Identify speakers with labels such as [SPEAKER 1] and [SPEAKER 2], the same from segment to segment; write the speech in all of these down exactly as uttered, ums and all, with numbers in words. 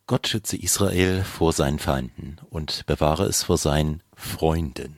[SPEAKER 1] Gott schütze Israel vor seinen Feinden und bewahre es vor seinen Freunden.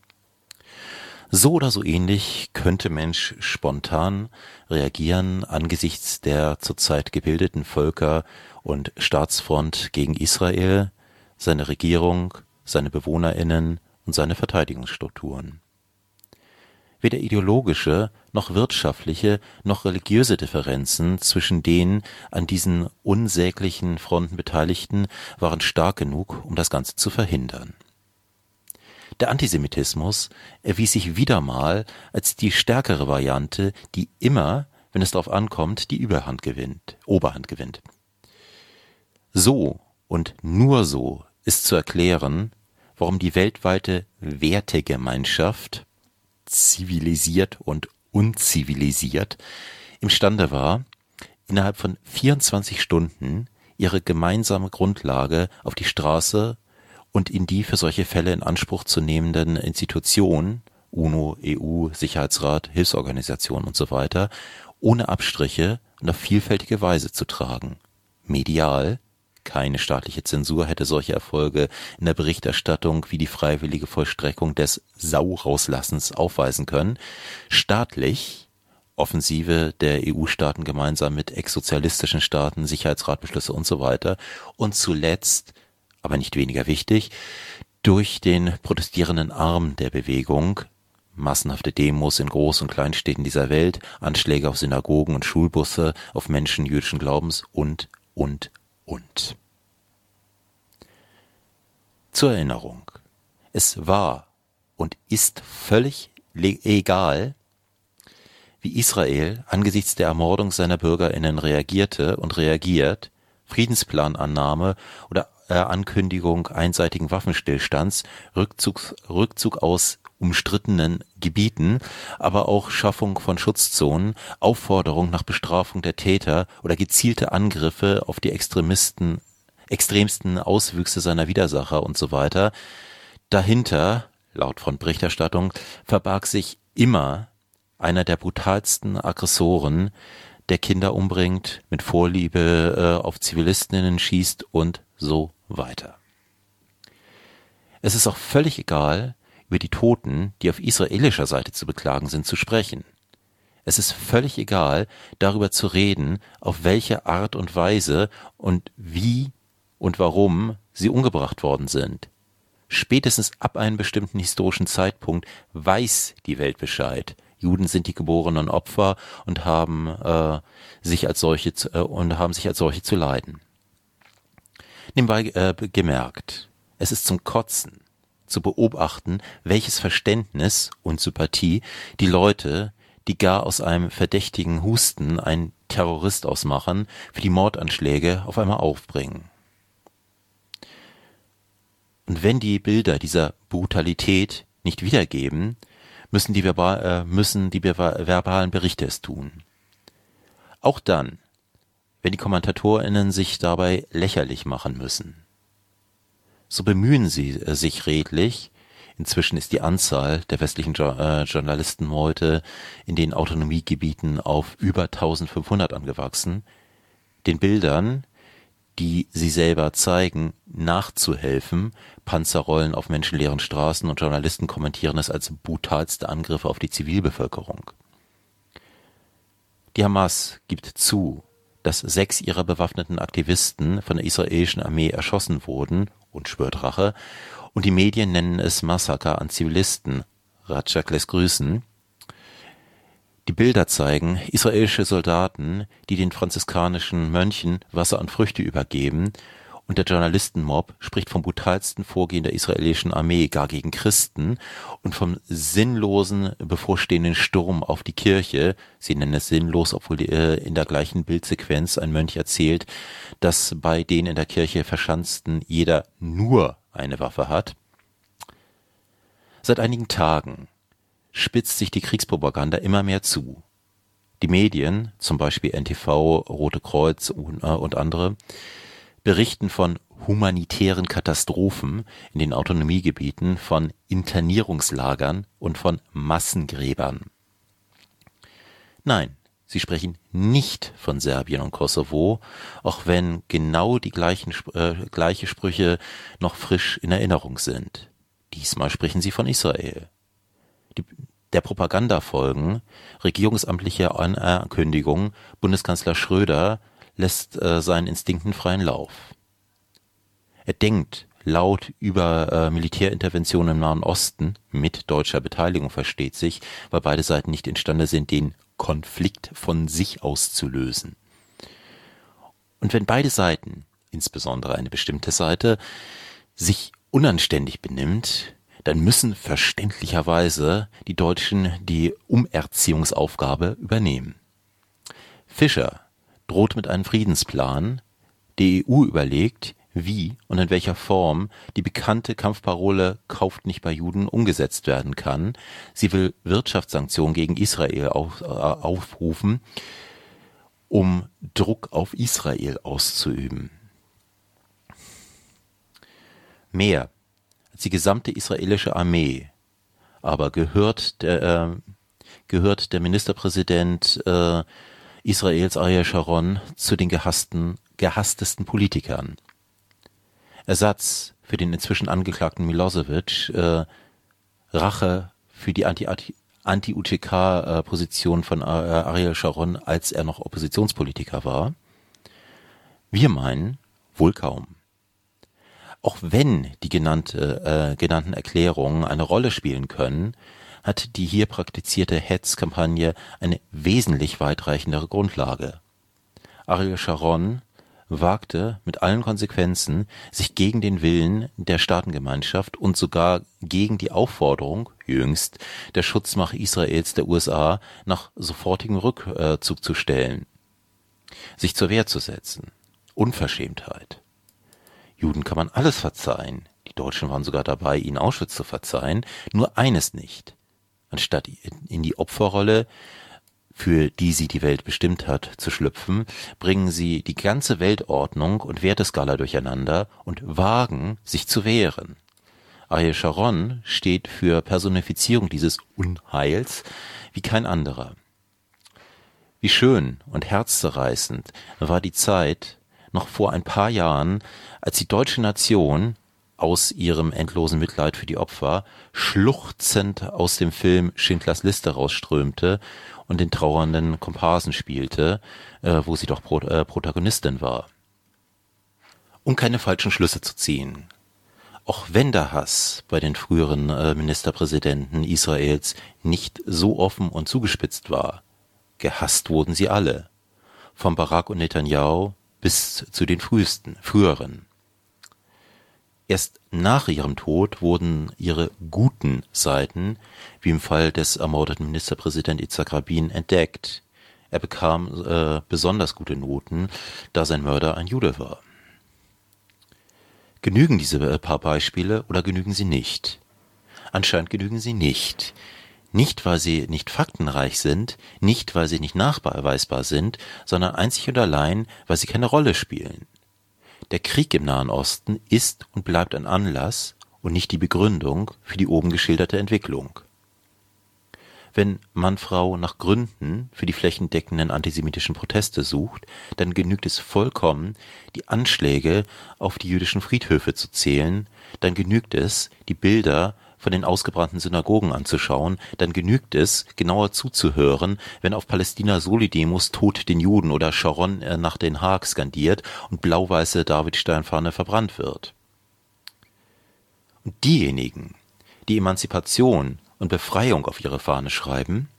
[SPEAKER 1] So oder so ähnlich könnte Mensch spontan reagieren angesichts der zurzeit gebildeten Völker- und Staatsfront gegen Israel, seine Regierung, seine BewohnerInnen und seine Verteidigungsstrukturen. Weder ideologische, noch wirtschaftliche, noch religiöse Differenzen zwischen den an diesen unsäglichen Fronten Beteiligten waren stark genug, um das Ganze zu verhindern. Der Antisemitismus erwies sich wieder mal als die stärkere Variante, die immer, wenn es darauf ankommt, die Überhand gewinnt, Oberhand gewinnt. So und nur so ist zu erklären, warum die weltweite Wertegemeinschaft, zivilisiert und unzivilisiert, imstande war, innerhalb von vierundzwanzig Stunden ihre gemeinsame Grundlage auf die Straße und in die für solche Fälle in Anspruch zu nehmenden Institutionen, UNO, E U, Sicherheitsrat, Hilfsorganisationen und so weiter, ohne Abstriche und auf vielfältige Weise zu tragen. Medial, keine staatliche Zensur hätte solche Erfolge in der Berichterstattung wie die freiwillige Vollstreckung des Sau-Rauslassens aufweisen können. Staatlich, Offensive der E U-Staaten gemeinsam mit ex-sozialistischen Staaten, Sicherheitsratbeschlüsse und so weiter. Und zuletzt, aber nicht weniger wichtig, durch den protestierenden Arm der Bewegung, massenhafte Demos in Groß- und Kleinstädten dieser Welt, Anschläge auf Synagogen und Schulbusse, auf Menschen jüdischen Glaubens und, und, und. Zur Erinnerung, es war und ist völlig egal, wie Israel angesichts der Ermordung seiner BürgerInnen reagierte und reagiert, Friedensplanannahme oder äh, Ankündigung einseitigen Waffenstillstands, Rückzug, Rückzug aus umstrittenen Gebieten, aber auch Schaffung von Schutzzonen, Aufforderung nach Bestrafung der Täter oder gezielte Angriffe auf die Extremisten, extremsten Auswüchse seiner Widersacher und so weiter. Dahinter, laut von Berichterstattung, verbarg sich immer einer der brutalsten Aggressoren, der Kinder umbringt, mit Vorliebe äh, auf Zivilistinnen schießt und so weiter. Es ist auch völlig egal, über die Toten, die auf israelischer Seite zu beklagen sind, zu sprechen. Es ist völlig egal, darüber zu reden, auf welche Art und Weise und wie und warum sie umgebracht worden sind. Spätestens ab einem bestimmten historischen Zeitpunkt weiß die Welt Bescheid. Juden sind die geborenen Opfer und haben äh, sich als solche zu, äh, und haben sich als solche zu leiden. Nebenbei äh, gemerkt, es ist zum Kotzen zu beobachten, welches Verständnis und Sympathie die Leute, die gar aus einem verdächtigen Husten einen Terrorist ausmachen, für die Mordanschläge auf einmal aufbringen. Und wenn die Bilder dieser Brutalität nicht wiedergeben, müssen die, verbal, äh, müssen die verbalen Berichte es tun. Auch dann, wenn die KommentatorInnen sich dabei lächerlich machen müssen. So bemühen sie äh, sich redlich, inzwischen ist die Anzahl der westlichen jo äh, Journalisten heute in den Autonomiegebieten auf über eintausendfünfhundert angewachsen, den Bildern, die sie selber zeigen, nachzuhelfen. Panzerrollen auf menschenleeren Straßen und Journalisten kommentieren es als brutalste Angriffe auf die Zivilbevölkerung. Die Hamas gibt zu, dass sechs ihrer bewaffneten Aktivisten von der israelischen Armee erschossen wurden und schwört Rache, und die Medien nennen es Massaker an Zivilisten. Ratschak lässt grüßen. Die Bilder zeigen israelische Soldaten, die den franziskanischen Mönchen Wasser und Früchte übergeben, und der Journalistenmob spricht vom brutalsten Vorgehen der israelischen Armee gar gegen Christen und vom sinnlosen bevorstehenden Sturm auf die Kirche. Sie nennen es sinnlos, obwohl äh, in der gleichen Bildsequenz ein Mönch erzählt, dass bei den in der Kirche Verschanzten jeder nur eine Waffe hat. Seit einigen Tagen spitzt sich die Kriegspropaganda immer mehr zu. Die Medien, zum Beispiel N T V, Rote Kreuz und, äh, und andere, berichten von humanitären Katastrophen in den Autonomiegebieten, von Internierungslagern und von Massengräbern. Nein, Sie sprechen nicht von Serbien und Kosovo, auch wenn genau die gleichen äh, gleiche Sprüche noch frisch in Erinnerung sind. Diesmal sprechen sie von Israel. Die, der Propaganda folgen regierungsamtliche Ankündigungen, Bundeskanzler Schröder lässt äh, seinen Instinkten freien Lauf. Er denkt laut über äh, Militärinterventionen im Nahen Osten, mit deutscher Beteiligung versteht sich, weil beide Seiten nicht imstande sind, den Konflikt von sich aus zu lösen. Und wenn beide Seiten, insbesondere eine bestimmte Seite, sich unanständig benimmt, dann müssen verständlicherweise die Deutschen die Umerziehungsaufgabe übernehmen. Fischer droht mit einem Friedensplan, die E U überlegt, wie und in welcher Form die bekannte Kampfparole "Kauft nicht bei Juden" umgesetzt werden kann. Sie will Wirtschaftssanktionen gegen Israel auf, äh, aufrufen, um Druck auf Israel auszuüben. Mehr als die gesamte israelische Armee aber gehört der, äh, gehört der Ministerpräsident äh, Israels Ariel Sharon zu den gehassten, gehasstesten Politikern. Ersatz für den inzwischen angeklagten Milosevic, äh, Rache für die Anti-U T K-Position von Ariel Sharon, als er noch Oppositionspolitiker war? Wir meinen, wohl kaum. Auch wenn die genannte, äh, genannten Erklärungen eine Rolle spielen können, hat die hier praktizierte Hetzkampagne eine wesentlich weitreichendere Grundlage. Ariel Sharon wagte mit allen Konsequenzen, sich gegen den Willen der Staatengemeinschaft und sogar gegen die Aufforderung, jüngst, der Schutzmacht Israels der U S A nach sofortigem Rückzug zu stellen, sich zur Wehr zu setzen. Unverschämtheit. Juden kann man alles verzeihen, die Deutschen waren sogar dabei, ihnen Auschwitz zu verzeihen, nur eines nicht. Anstatt in die Opferrolle, für die sie die Welt bestimmt hat, zu schlüpfen, bringen sie die ganze Weltordnung und Werteskala durcheinander und wagen, sich zu wehren. Ariel Sharon steht für Personifizierung dieses Unheils wie kein anderer. Wie schön und herzzerreißend war die Zeit noch vor ein paar Jahren, als die deutsche Nation aus ihrem endlosen Mitleid für die Opfer schluchzend aus dem Film Schindlers Liste rausströmte und den trauernden Komparsen spielte, äh, wo sie doch Pro äh, Protagonistin war. Um keine falschen Schlüsse zu ziehen. Auch wenn der Hass bei den früheren äh, Ministerpräsidenten Israels nicht so offen und zugespitzt war, gehasst wurden sie alle, von Barak und Netanyahu bis zu den frühesten, früheren. Erst nach ihrem Tod wurden ihre guten Seiten, wie im Fall des ermordeten Ministerpräsidenten Yitzhak Rabin, entdeckt. Er bekam äh, besonders gute Noten, da sein Mörder ein Jude war. Genügen diese paar Beispiele oder genügen sie nicht? Anscheinend genügen sie nicht. Nicht, weil sie nicht faktenreich sind, nicht, weil sie nicht nachweisbar sind, sondern einzig und allein, weil sie keine Rolle spielen. Der Krieg im Nahen Osten ist und bleibt ein Anlass und nicht die Begründung für die oben geschilderte Entwicklung. Wenn Mann-Frau nach Gründen für die flächendeckenden antisemitischen Proteste sucht, dann genügt es vollkommen, die Anschläge auf die jüdischen Friedhöfe zu zählen, dann genügt es, die Bilder von den ausgebrannten Synagogen anzuschauen, dann genügt es, genauer zuzuhören, wenn auf Palästina Soli-Demos "Tod den Juden" oder Sharon nach Den Haag skandiert und blau-weiße Davidstern-Fahne verbrannt wird. Und diejenigen, die Emanzipation und Befreiung auf ihre Fahne schreiben,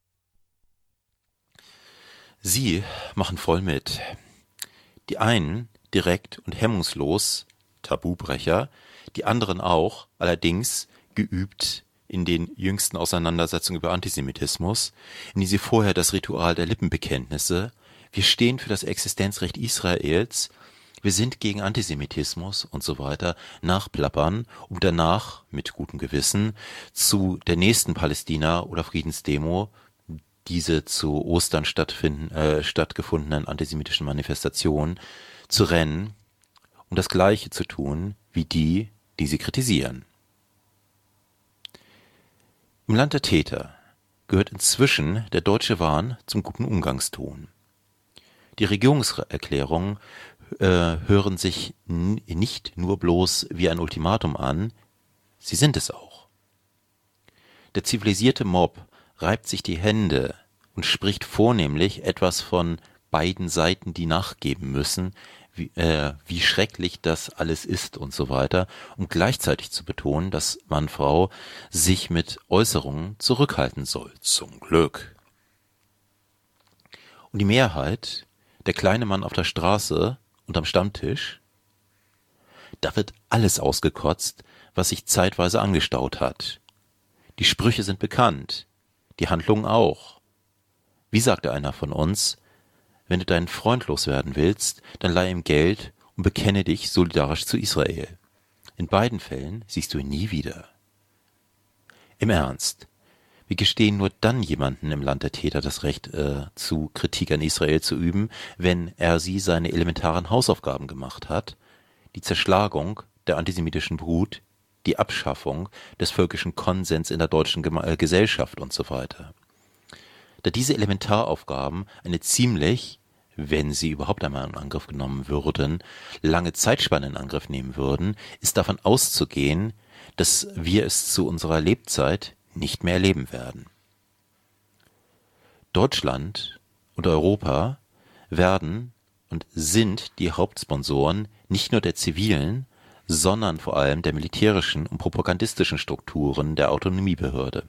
[SPEAKER 1] sie machen voll mit. Die einen direkt und hemmungslos, Tabubrecher, die anderen auch, allerdings geübt in den jüngsten Auseinandersetzungen über Antisemitismus, in die sie vorher das Ritual der Lippenbekenntnisse, wir stehen für das Existenzrecht Israels, wir sind gegen Antisemitismus und so weiter, nachplappern, um danach, mit gutem Gewissen, zu der nächsten Palästina- oder Friedensdemo, diese zu Ostern stattfinden, äh, stattgefundenen antisemitischen Manifestationen, zu rennen, um das Gleiche zu tun, wie die, die sie kritisieren. Im Land der Täter gehört inzwischen der deutsche Wahn zum guten Umgangston. Die Regierungserklärungen äh, hören sich n- nicht nur bloß wie ein Ultimatum an, sie sind es auch. Der zivilisierte Mob reibt sich die Hände und spricht vornehmlich etwas von beiden Seiten, die nachgeben müssen, wie, äh, wie schrecklich das alles ist und so weiter, um gleichzeitig zu betonen, dass Mann, Frau sich mit Äußerungen zurückhalten soll. Zum Glück. Und die Mehrheit, der kleine Mann auf der Straße und am Stammtisch, da wird alles ausgekotzt, was sich zeitweise angestaut hat. Die Sprüche sind bekannt, die Handlungen auch. Wie sagte einer von uns, wenn du deinen Freund loswerden willst, dann leih ihm Geld und bekenne dich solidarisch zu Israel. In beiden Fällen siehst du ihn nie wieder. Im Ernst, wir gestehen nur dann jemanden im Land der Täter das Recht äh, zu Kritik an Israel zu üben, wenn er sie seine elementaren Hausaufgaben gemacht hat, die Zerschlagung der antisemitischen Brut, die Abschaffung des völkischen Konsens in der deutschen Geme- äh, Gesellschaft und so weiter. Da diese Elementaraufgaben eine ziemlich, wenn sie überhaupt einmal in Angriff genommen würden, lange Zeitspanne in Angriff nehmen würden, ist davon auszugehen, dass wir es zu unserer Lebzeit nicht mehr erleben werden. Deutschland und Europa werden und sind die Hauptsponsoren nicht nur der zivilen, sondern vor allem der militärischen und propagandistischen Strukturen der Autonomiebehörde.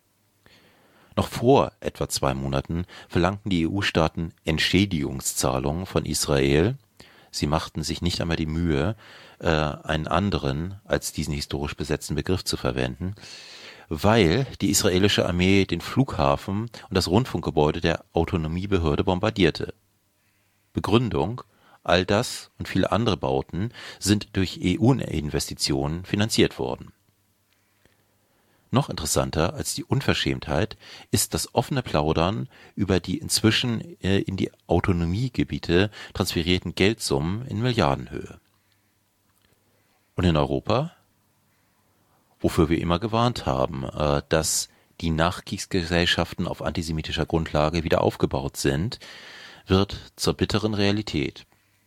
[SPEAKER 1] Noch vor etwa zwei Monaten verlangten die E U-Staaten Entschädigungszahlungen von Israel. Sie machten sich nicht einmal die Mühe, äh, einen anderen als diesen historisch besetzten Begriff zu verwenden, weil die israelische Armee den Flughafen und das Rundfunkgebäude der Autonomiebehörde bombardierte. Begründung: All das und viele andere Bauten sind durch E U-Investitionen finanziert worden. Noch interessanter als die Unverschämtheit ist das offene Plaudern über die inzwischen äh, in die Autonomiegebiete transferierten Geldsummen in Milliardenhöhe. Und in Europa? Wofür wir immer gewarnt haben, äh, dass die Nachkriegsgesellschaften auf antisemitischer Grundlage wieder aufgebaut sind, wird zur bitteren Realität.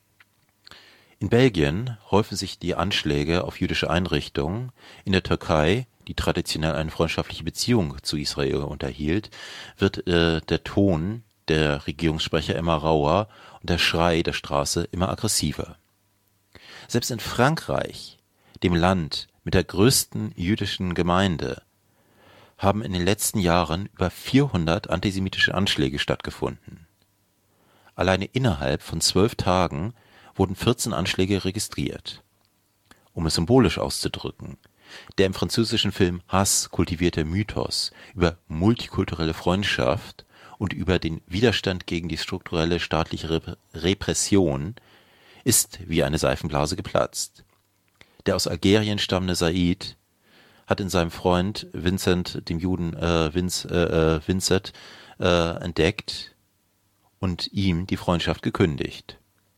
[SPEAKER 1] In Belgien häufen sich die Anschläge auf jüdische Einrichtungen, in der Türkei, die traditionell eine freundschaftliche Beziehung zu Israel unterhielt, wird äh, der Ton der Regierungssprecher immer rauer und der Schrei der Straße immer aggressiver. Selbst in Frankreich, dem Land mit der größten jüdischen Gemeinde, haben in den letzten Jahren über vierhundert antisemitische Anschläge stattgefunden. Alleine innerhalb von zwölf Tagen wurden vierzehn Anschläge registriert. Um es symbolisch auszudrücken: Der im französischen Film Hass kultivierte Mythos über multikulturelle Freundschaft und über den Widerstand gegen die strukturelle staatliche Rep- Repression ist wie eine Seifenblase geplatzt. Der aus Algerien stammende Said hat in seinem Freund Vincent, dem Juden äh, Vince, äh, äh, Vincent, äh, entdeckt und ihm die Freundschaft gekündigt.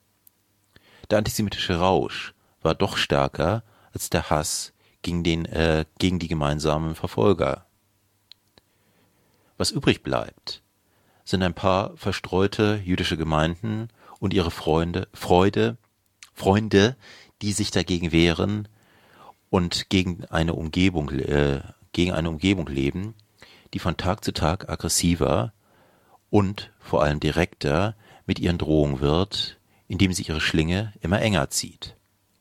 [SPEAKER 1] Der antisemitische Rausch war doch stärker als der Hass gegen, den, äh, gegen die gemeinsamen Verfolger. Was übrig bleibt, sind ein paar verstreute jüdische Gemeinden und ihre Freunde, Freude, Freunde, die sich dagegen wehren und gegen eine Umgebung, äh, gegen eine Umgebung leben, die von Tag zu Tag aggressiver und vor allem direkter mit ihren Drohungen wird, indem sie ihre Schlinge immer enger zieht.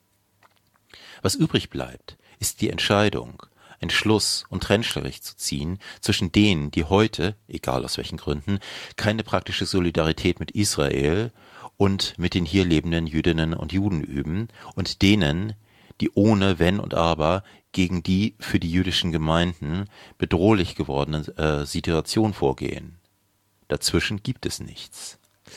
[SPEAKER 1] Was übrig bleibt, ist die Entscheidung, einen Schluss- und Trennstrich zu ziehen zwischen denen, die heute, egal aus welchen Gründen, keine praktische Solidarität mit Israel und mit den hier lebenden Jüdinnen und Juden üben, und denen, die ohne Wenn und Aber gegen die für die jüdischen Gemeinden bedrohlich gewordene äh, Situation vorgehen. Dazwischen gibt es nichts.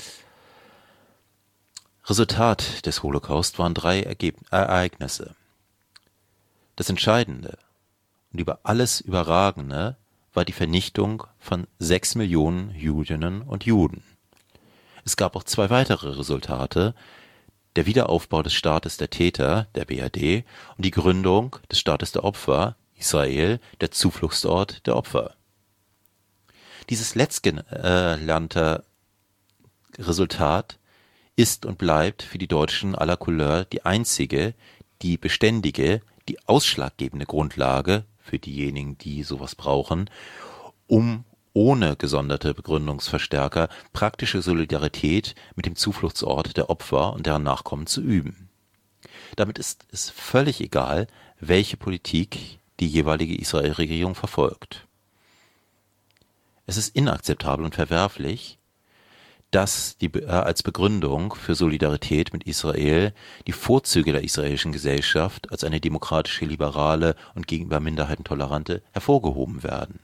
[SPEAKER 1] Resultat des Holocaust waren drei Ergeb- Ereignisse. Das Entscheidende und über alles Überragende war die Vernichtung von sechs Millionen Jüdinnen und Juden. Es gab auch zwei weitere Resultate: der Wiederaufbau des Staates der Täter, der B R D, und die Gründung des Staates der Opfer, Israel, der Zufluchtsort der Opfer. Dieses letztgenannte Resultat ist und bleibt für die Deutschen à la Couleur die einzige, die beständige, die ausschlaggebende Grundlage für diejenigen, die sowas brauchen, um ohne gesonderte Begründungsverstärker praktische Solidarität mit dem Zufluchtsort der Opfer und deren Nachkommen zu üben. Damit ist es völlig egal, welche Politik die jeweilige Israel-Regierung verfolgt. Es ist inakzeptabel und verwerflich, dass die, äh, als Begründung für Solidarität mit Israel die Vorzüge der israelischen Gesellschaft als eine demokratische, liberale und gegenüber Minderheiten tolerante hervorgehoben werden.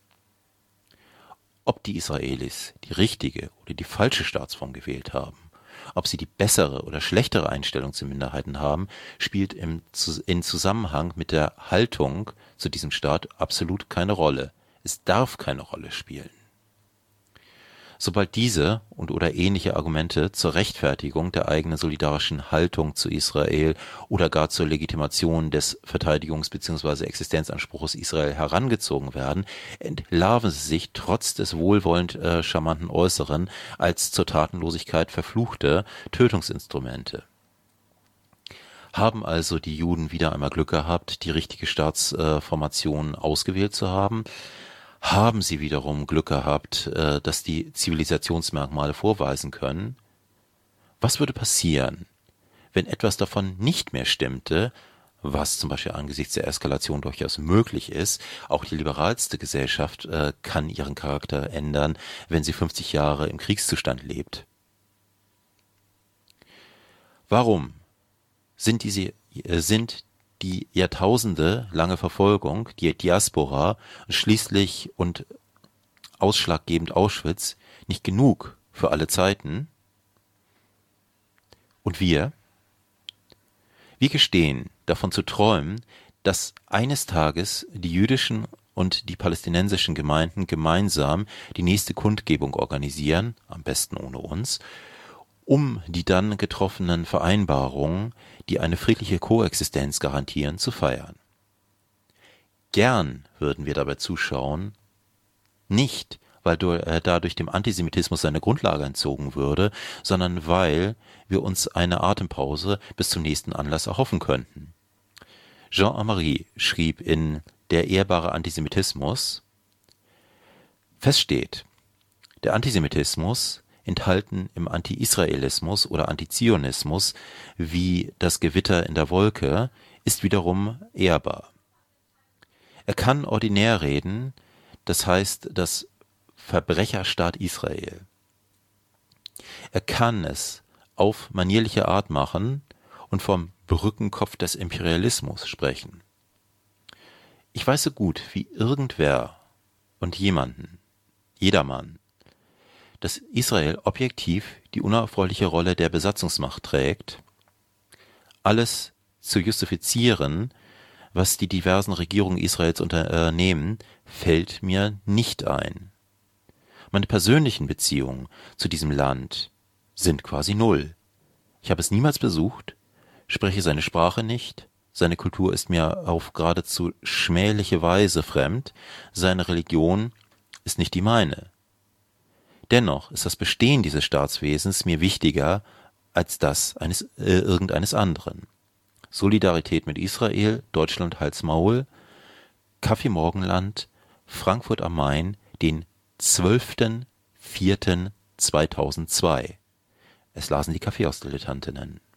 [SPEAKER 1] Ob die Israelis die richtige oder die falsche Staatsform gewählt haben, ob sie die bessere oder schlechtere Einstellung zu Minderheiten haben, spielt im, in Zusammenhang mit der Haltung zu diesem Staat absolut keine Rolle. Es darf keine Rolle spielen. Sobald diese und oder ähnliche Argumente zur Rechtfertigung der eigenen solidarischen Haltung zu Israel oder gar zur Legitimation des Verteidigungs- bzw. Existenzanspruchs Israel herangezogen werden, entlarven sie sich trotz des wohlwollend äh, charmanten Äußeren als zur Tatenlosigkeit verfluchte Tötungsinstrumente. Haben also die Juden wieder einmal Glück gehabt, die richtige Staatsformation äh, ausgewählt zu haben? Haben sie wiederum Glück gehabt, äh, dass die Zivilisationsmerkmale vorweisen können? Was würde passieren, wenn etwas davon nicht mehr stimmte, was zum Beispiel angesichts der Eskalation durchaus möglich ist? Auch die liberalste Gesellschaft äh, kann ihren Charakter ändern, wenn sie fünfzig Jahre im Kriegszustand lebt. Warum sind diese, äh, sind die Jahrtausende lange Verfolgung, die Diaspora und schließlich und ausschlaggebend Auschwitz nicht genug für alle Zeiten? Und wir? Wir gestehen, davon zu träumen, dass eines Tages die jüdischen und die palästinensischen Gemeinden gemeinsam die nächste Kundgebung organisieren, am besten ohne uns, um die dann getroffenen Vereinbarungen, die eine friedliche Koexistenz garantieren, zu feiern. Gern würden wir dabei zuschauen, nicht, weil dadurch dem Antisemitismus seine Grundlage entzogen würde, sondern weil wir uns eine Atempause bis zum nächsten Anlass erhoffen könnten. Jean Amery schrieb in Der ehrbare Antisemitismus: Fest steht, der Antisemitismus, enthalten im Anti-Israelismus oder Antizionismus wie das Gewitter in der Wolke, ist wiederum ehrbar. Er kann ordinär reden, das heißt das Verbrecherstaat Israel. Er kann es auf manierliche Art machen und vom Brückenkopf des Imperialismus sprechen. Ich weiß so gut wie irgendwer und jemanden, jedermann, dass Israel objektiv die unerfreuliche Rolle der Besatzungsmacht trägt, alles zu justifizieren, was die diversen Regierungen Israels unternehmen, fällt mir nicht ein. Meine persönlichen Beziehungen zu diesem Land sind quasi null. Ich habe es niemals besucht, spreche seine Sprache nicht, seine Kultur ist mir auf geradezu schmähliche Weise fremd, seine Religion ist nicht die meine. Dennoch ist das Bestehen dieses Staatswesens mir wichtiger als das eines äh, irgendeines anderen. Solidarität mit Israel, Deutschland Hals Maul, Café Morgenland, Frankfurt am Main, den zwölften vierten zweitausendzwei. Es lasen die Kaffeehausdilettantinnen.